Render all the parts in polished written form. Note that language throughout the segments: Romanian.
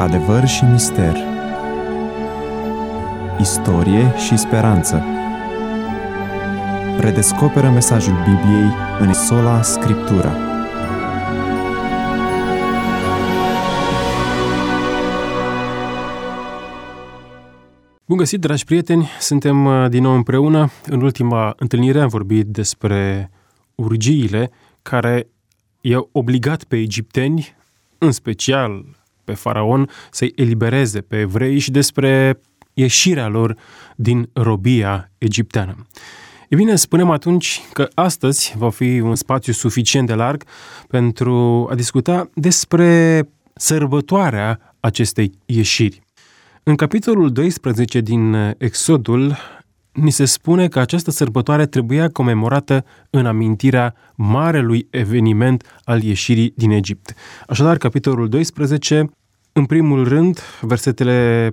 Adevăr și mister, istorie și speranță. Redescoperă mesajul Bibliei în sola Scriptura. Bun găsit, dragi prieteni! Suntem din nou împreună. În ultima întâlnire am vorbit despre urgiile care i-au obligat pe egipteni, în special pe faraon, să-i elibereze pe evrei și despre ieșirea lor din robia egipteană. E bine, spunem atunci că astăzi va fi un spațiu suficient de larg pentru a discuta despre sărbătoarea acestei ieșiri. În capitolul 12 din Exodul, ni se spune că această sărbătoare trebuia comemorată în amintirea marelui eveniment al ieșirii din Egipt. Așadar, capitolul 12, în primul rând, versetele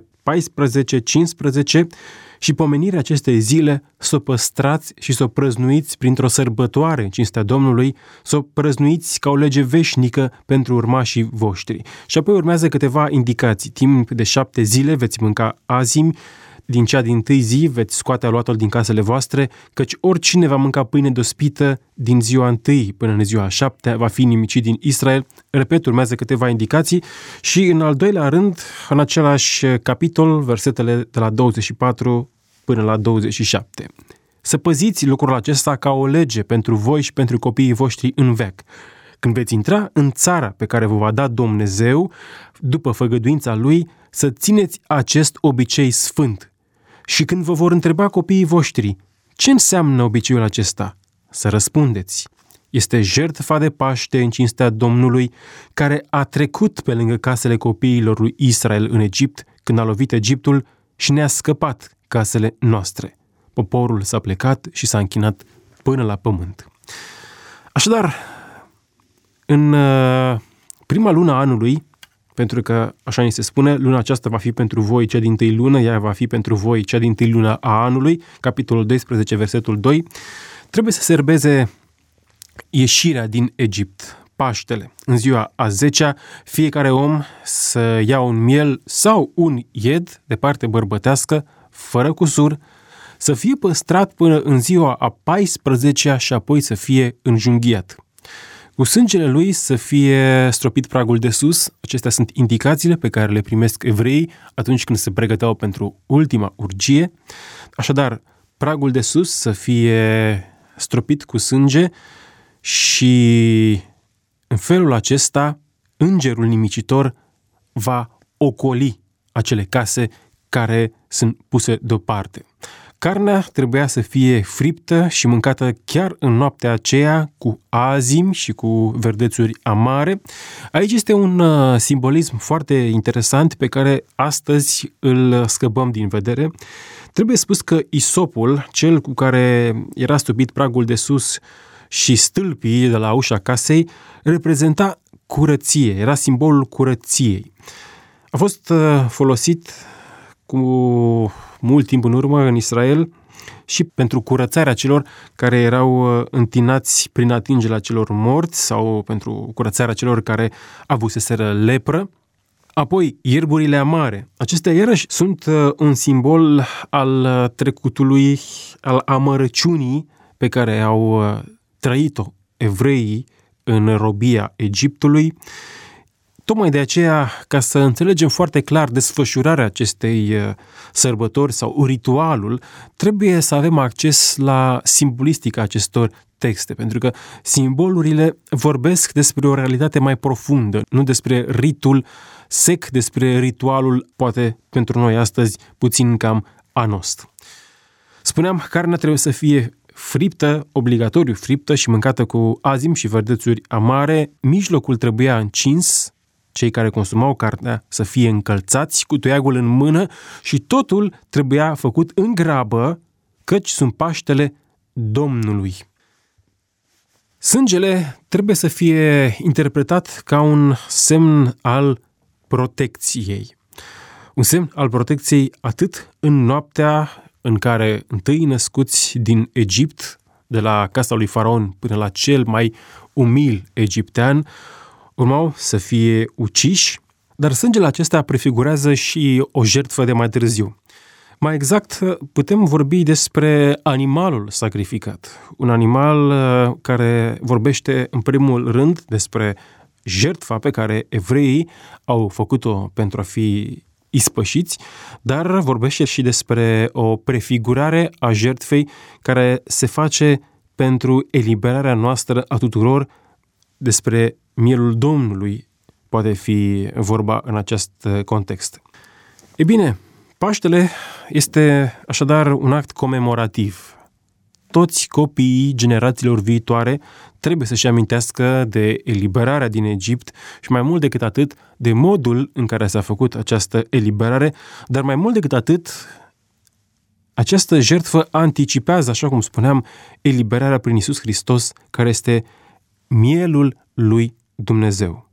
14-15, și pomenirea acestei zile s-o păstrați și s-o prăznuiți printr-o sărbătoare în cinstea Domnului, s-o prăznuiți ca o lege veșnică pentru urmașii voștri. Și apoi urmează câteva indicații. Timp de 7 zile veți mânca azimi, din cea dintâi zi veți scoate aluatul din casele voastre, căci oricine va mânca pâine dospită din ziua 1 până în ziua 7 va fi nimicit din Israel. Repet, urmează câteva indicații și în al doilea rând, în același capitol, versetele de la 24 până la 27. Să păziți lucrul acesta ca o lege pentru voi și pentru copiii voștri în veac. Când veți intra în țara pe care vă va da Dumnezeu, după făgăduința Lui, să țineți acest obicei sfânt. Și când vă vor întreba copiii voștri, ce înseamnă obiceiul acesta? Să răspundeți. Este jertfa de Paște în cinstea Domnului, care a trecut pe lângă casele copiilor lui Israel în Egipt, când a lovit Egiptul și ne-a scăpat casele noastre. Poporul s-a plecat și s-a închinat până la pământ. Așadar, în prima lună a anului, pentru că, așa ni se spune, luna aceasta va fi pentru voi cea dintâi lună, ea va fi pentru voi cea dintâi lună a anului, capitolul 12, versetul 2, trebuie să serbeze ieșirea din Egipt, Paștele. În ziua a 10-a, fiecare om să ia un miel sau un ied de parte bărbătească, fără cusur, să fie păstrat până în ziua a 14-a și apoi să fie înjunghiat. Cu sângele lui să fie stropit pragul de sus. Acestea sunt indicațiile pe care le primesc evreii atunci când se pregăteau pentru ultima urgie. Așadar, pragul de sus să fie stropit cu sânge și în felul acesta îngerul nimicitor va ocoli acele case care sunt puse deoparte. Carnea trebuia să fie friptă și mâncată chiar în noaptea aceea cu azimi și cu verdețuri amare. Aici este un simbolism foarte interesant pe care astăzi îl scăpăm din vedere. Trebuie spus că isopul, cel cu care era stropit pragul de sus și stâlpii de la ușa casei, reprezenta curăție, era simbolul curăției. A fost folosit cu mult timp în urmă în Israel și pentru curățarea celor care erau întinați prin atingerea celor morți sau pentru curățarea celor care avuseseră lepră. Apoi, ierburile amare. Acestea iarăși sunt un simbol al trecutului, al amărăciunii pe care au trăit-o evreii în robia Egiptului. Tocmai de aceea, ca să înțelegem foarte clar desfășurarea acestei sărbători sau ritualul, trebuie să avem acces la simbolistica acestor texte, pentru că simbolurile vorbesc despre o realitate mai profundă, nu despre ritul sec, despre ritualul, poate pentru noi astăzi, puțin cam anost. Spuneam, carnea trebuie să fie friptă, obligatoriu friptă și mâncată cu azim și verdețuri amare, mijlocul trebuia încins, cei care consumau carnea să fie încălțați cu toiagul în mână și totul trebuia făcut în grabă, căci sunt Paștele Domnului. Sângele trebuie să fie interpretat ca un semn al protecției. Un semn al protecției atât în noaptea în care întâi născuți din Egipt, de la casa lui Faraon până la cel mai umil egiptean, urmau să fie uciși, Dar sângele acesta prefigurează și o jertfă de mai târziu. Mai exact, putem vorbi despre animalul sacrificat. Un animal care vorbește în primul rând despre jertfa pe care evreii au făcut-o pentru a fi ispășiți, dar vorbește și despre o prefigurare a jertfei care se face pentru eliberarea noastră a tuturor. Despre mielul Domnului poate fi vorba în acest context. Ei bine, Paștele este așadar un act comemorativ. Toți copiii generațiilor viitoare trebuie să-și amintească de eliberarea din Egipt și mai mult decât atât de modul în care s-a făcut această eliberare, dar mai mult decât atât această jertfă anticipează, așa cum spuneam, eliberarea prin Iisus Hristos, care este mielul lui Dumnezeu.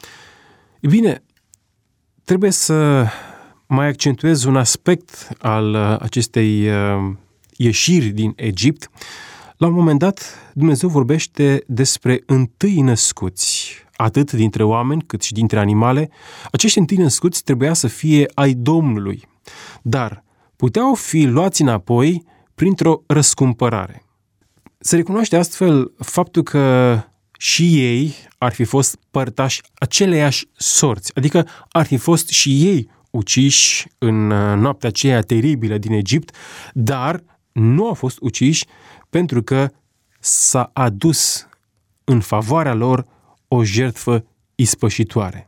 Ei bine, trebuie să mai accentuez un aspect al acestei ieșiri din Egipt. La un moment dat, Dumnezeu vorbește despre întâi născuți, atât dintre oameni cât și dintre animale. Acești întâi născuți trebuia să fie ai Domnului, dar puteau fi luați înapoi printr-o răscumpărare. Se recunoaște astfel faptul că și ei ar fi fost părtași aceleiași sorți, adică ar fi fost și ei uciși în noaptea aceea teribilă din Egipt, dar nu au fost uciși pentru că s-a adus în favoarea lor o jertfă ispășitoare.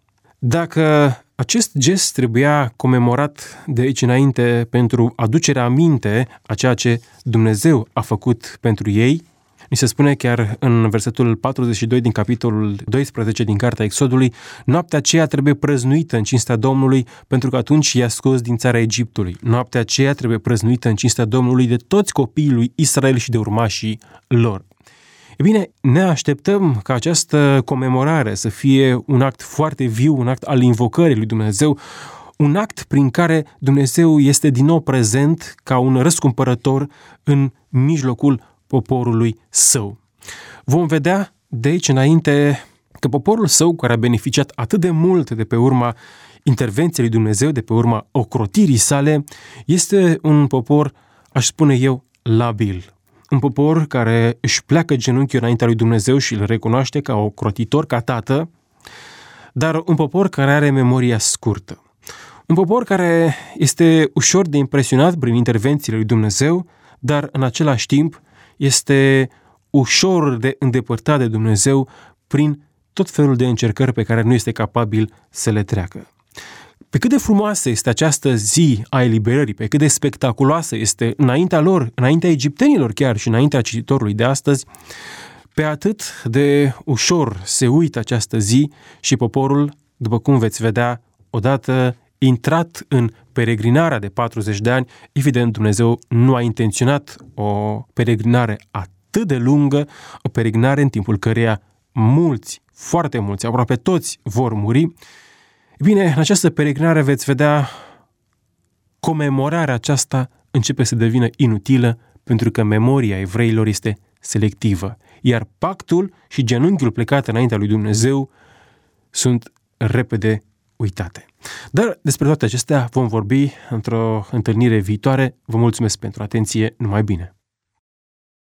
Dacă acest gest trebuia comemorat de aici înainte pentru aducerea aminte a ceea ce Dumnezeu a făcut pentru ei, ni se spune chiar în versetul 42 din capitolul 12 din Cartea Exodului, noaptea aceea trebuie prăznuită în cinstea Domnului, pentru că atunci i-a scos din țara Egiptului. Noaptea aceea trebuie prăznuită în cinstea Domnului de toți copiii lui Israel și de urmașii lor. E bine, ne așteptăm ca această comemorare să fie un act foarte viu, un act al invocării lui Dumnezeu, un act prin care Dumnezeu este din nou prezent ca un răscumpărător în mijlocul poporului său. Vom vedea de aici înainte că poporul său, care a beneficiat atât de mult de pe urma intervenției lui Dumnezeu, de pe urma ocrotirii sale, este un popor, aș spune eu, labil. Un popor care își pleacă genunchiul înaintea lui Dumnezeu și îl recunoaște ca ocrotitor, ca tată, dar un popor care are memoria scurtă. Un popor care este ușor de impresionat prin intervențiile lui Dumnezeu, dar în același timp este ușor de îndepărtat de Dumnezeu prin tot felul de încercări pe care nu este capabil să le treacă. Pe cât de frumoasă este această zi a eliberării, pe cât de spectaculoasă este înaintea lor, înaintea egiptenilor chiar și înaintea cititorului de astăzi, pe atât de ușor se uită această zi și poporul, după cum veți vedea, odată intrat în peregrinarea de 40 de ani, evident Dumnezeu nu a intenționat o peregrinare atât de lungă, o peregrinare în timpul căreia mulți, foarte mulți, aproape toți vor muri. Bine, în această peregrinare veți vedea comemorarea aceasta începe să devină inutilă pentru că memoria evreilor este selectivă, iar pactul și genunchiul plecat înaintea lui Dumnezeu sunt repede uitate. Dar despre toate acestea vom vorbi într-o întâlnire viitoare. Vă mulțumesc pentru atenție, numai bine!